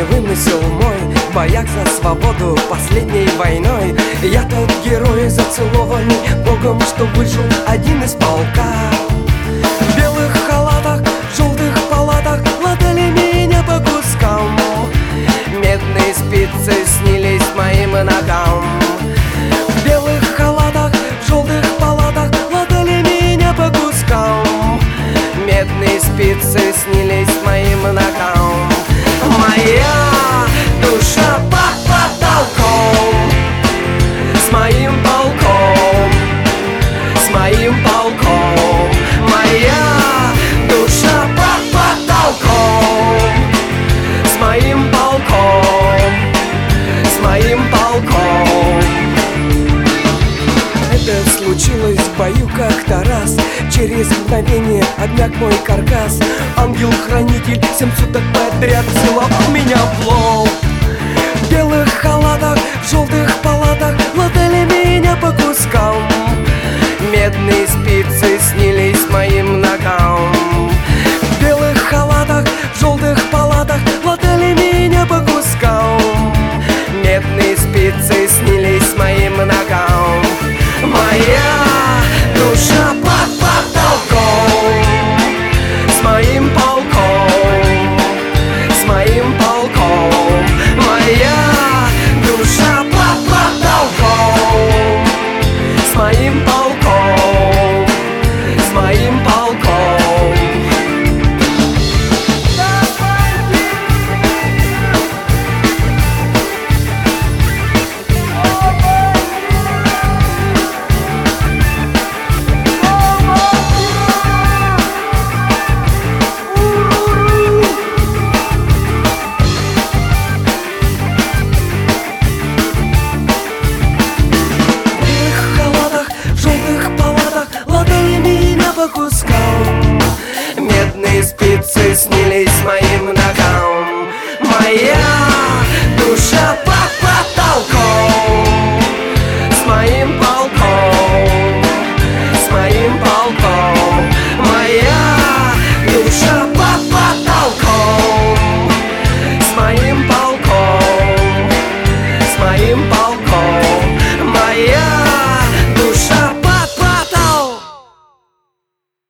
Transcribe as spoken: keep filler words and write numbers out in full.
вымысел мой, в боях за свободу последней войной. Я тот герой, зацелованный Богом, что выжил один из полка. В белых халатах, в желтых палатах латали меня по кускам. Медные спицы снились моим ногам. В белых халатах, в желтых палатах латали меня по кускам. Медные спицы снились моим ногам. Моя душа под потолком, с моим полком, с моим полком. Моя душа под потолком, с моим полком, с моим полком. Это случилось в бою как-то раз. Через мгновение обмяк мой каркас. Ангел-хранитель семь суток подряд целовал меня в лоб. В белых халатах, в желтых палатах латали меня по кускам.